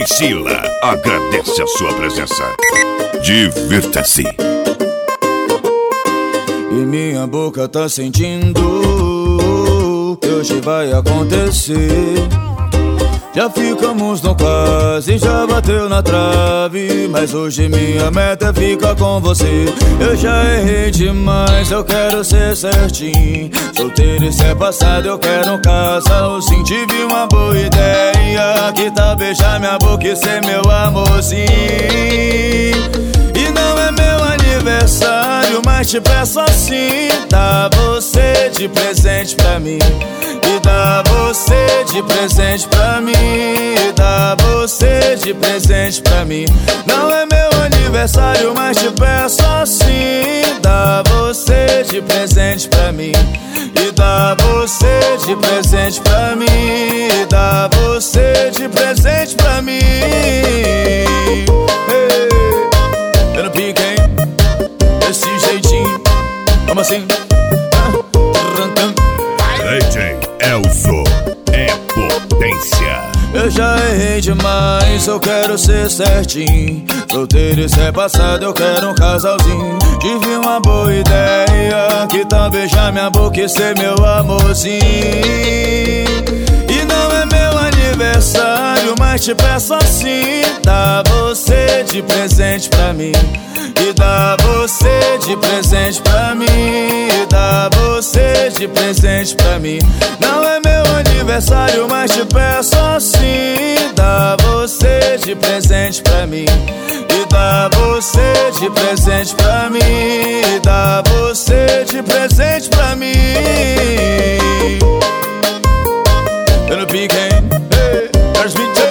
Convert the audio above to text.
Priscila agradece a sua presença. Divirta-se. E minha boca tá sentindo que hoje vai acontecer. Já ficamos no quase, já bateu na trave, mas hoje minha meta é ficar com você. Eu já errei demais, eu quero ser certinho. Solteiro, isso é passado, eu quero um casalzinho. Tive uma boa ideia, que tal beijar minha boca e ser meu amorzinho. E não é meu aniversário, mas te peço assim: dá você de presente pra mim. E dá você de presente pra mim. E dá você de presente pra mim. Não é meu aniversário, mas te peço assim: dá você de presente pra mim. E dá você de presente pra mim. E dá você de presente pra mim. Hey, eu não pique, hein? Desse jeitinho. Como assim? DJ Elzo é potência. Eu já errei demais, eu quero ser certinho. Solteiro, isso é passado, eu quero um casalzinho. Tive uma boa ideia, que tal beijar minha boca e ser meu amorzinho. E não é meu aniversário, mas te peço assim: dá você de presente pra mim. E dá você de presente pra mim. E dá você de presente pra mim. Não é meu aniversário, mas te peço assim: dá você de presente pra mim. E dá você de presente pra mim. E dá você de presente pra mim. Eu não pique, hein? Hey,